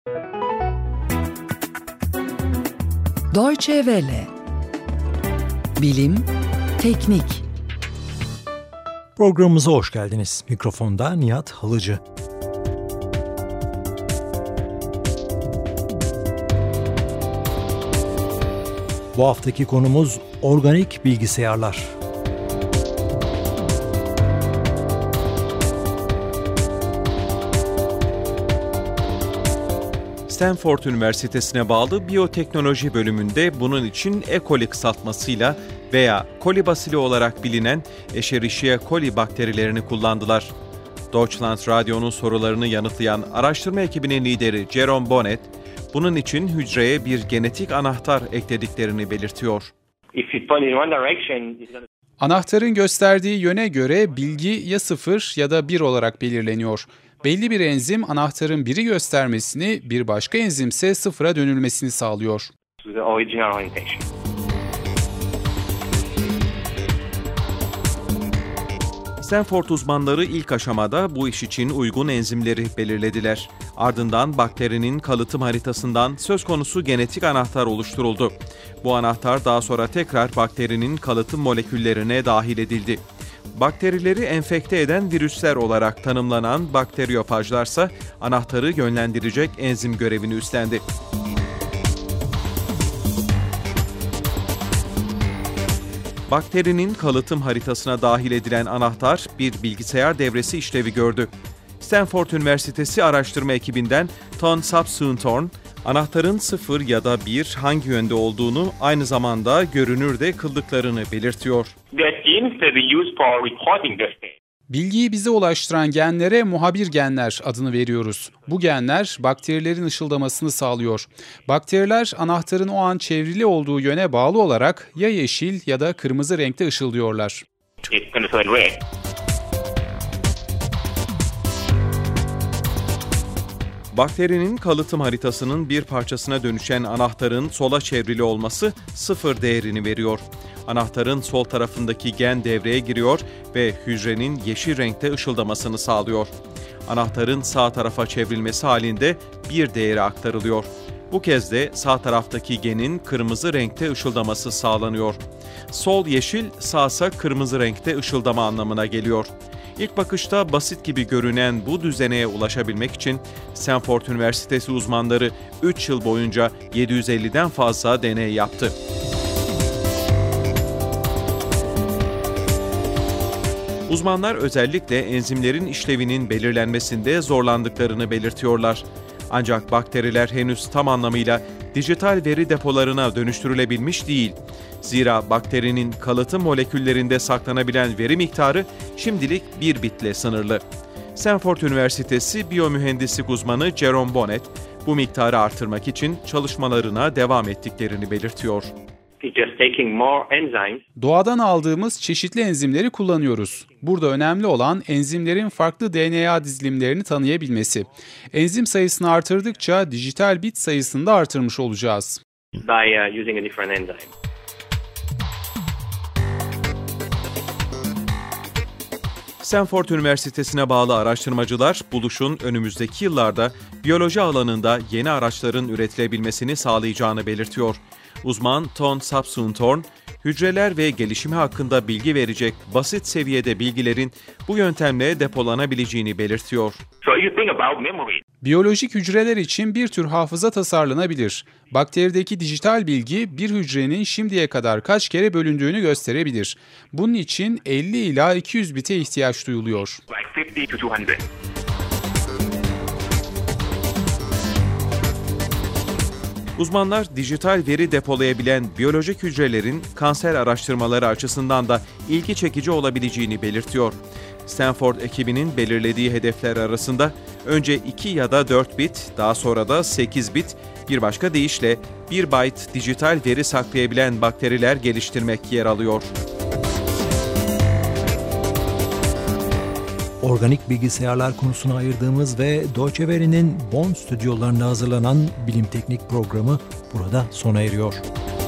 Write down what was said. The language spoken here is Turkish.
Deutsche Welle. Bilim, teknik. Programımıza hoş geldiniz. Mikrofonda Nihat Halıcı. Bu haftaki konumuz organik bilgisayarlar. Stanford Üniversitesi'ne bağlı biyoteknoloji bölümünde bunun için E. coli kısaltmasıyla veya kolibasili olarak bilinen Escherichia coli bakterilerini kullandılar. Deutschland Radyo'nun sorularını yanıtlayan araştırma ekibinin lideri Jerome Bonnet, bunun için hücreye bir genetik anahtar eklediklerini belirtiyor. Anahtarın gösterdiği yöne göre bilgi ya 0 ya da 1 olarak belirleniyor. Belli bir enzim anahtarın 1'i göstermesini, bir başka enzimse 0'a dönülmesini sağlıyor. Stanford uzmanları ilk aşamada bu iş için uygun enzimleri belirlediler. Ardından bakterinin kalıtım haritasından söz konusu genetik anahtar oluşturuldu. Bu anahtar daha sonra tekrar bakterinin kalıtım moleküllerine dahil edildi. Bakterileri enfekte eden virüsler olarak tanımlanan bakteriyofajlarsa anahtarı yönlendirecek enzim görevini üstlendi. Bakterinin kalıtım haritasına dahil edilen anahtar bir bilgisayar devresi işlevi gördü. Stanford Üniversitesi araştırma ekibinden Ton Sapsuuntorn, anahtarın 0 ya da 1 hangi yönde olduğunu, aynı zamanda görünür de kıldıklarını belirtiyor. Bilgiyi bize ulaştıran genlere muhabir genler adını veriyoruz. Bu genler bakterilerin ışıldamasını sağlıyor. Bakteriler anahtarın o an çevrili olduğu yöne bağlı olarak ya yeşil ya da kırmızı renkte ışıldıyorlar. Bakterinin kalıtım haritasının bir parçasına dönüşen anahtarın sola çevrili olması 0 değerini veriyor. Anahtarın sol tarafındaki gen devreye giriyor ve hücrenin yeşil renkte ışıldamasını sağlıyor. Anahtarın sağ tarafa çevrilmesi halinde 1 değeri aktarılıyor. Bu kez de sağ taraftaki genin kırmızı renkte ışıldaması sağlanıyor. Sol yeşil, sağsa kırmızı renkte ışıldama anlamına geliyor. İlk bakışta basit gibi görünen bu düzeneye ulaşabilmek için Stanford Üniversitesi uzmanları 3 yıl boyunca 750'den fazla deney yaptı. Uzmanlar özellikle enzimlerin işlevinin belirlenmesinde zorlandıklarını belirtiyorlar. Ancak bakteriler henüz tam anlamıyla dijital veri depolarına dönüştürülebilmiş değil. Zira bakterinin kalıtım moleküllerinde saklanabilen veri miktarı şimdilik 1 bitle sınırlı. Stanford Üniversitesi biyomühendislik uzmanı Jerome Bonnet, bu miktarı artırmak için çalışmalarına devam ettiklerini belirtiyor. Doğadan aldığımız çeşitli enzimleri kullanıyoruz. Burada önemli olan enzimlerin farklı DNA dizilimlerini tanıyabilmesi. Enzim sayısını artırdıkça dijital bit sayısını da artırmış olacağız. Stanford Üniversitesi'ne bağlı araştırmacılar, buluşun önümüzdeki yıllarda biyoloji alanında yeni araçların üretilebilmesini sağlayacağını belirtiyor. Uzman Ton Sapsuuntorn, hücreler ve gelişimi hakkında bilgi verecek basit seviyede bilgilerin bu yöntemle depolanabileceğini belirtiyor. Biyolojik hücreler için bir tür hafıza tasarlanabilir. Bakterideki dijital bilgi bir hücrenin şimdiye kadar kaç kere bölündüğünü gösterebilir. Bunun için 50 ila 200 bite ihtiyaç duyuluyor. Uzmanlar dijital veri depolayabilen biyolojik hücrelerin kanser araştırmaları açısından da ilgi çekici olabileceğini belirtiyor. Stanford ekibinin belirlediği hedefler arasında önce 2 ya da 4 bit, daha sonra da 8 bit, bir başka deyişle 1 byte dijital veri saklayabilen bakteriler geliştirmek yer alıyor. Organik bilgisayarlar konusuna ayırdığımız ve Deutsche Welle'nin Bonn stüdyolarında hazırlanan bilim teknik programı burada sona eriyor.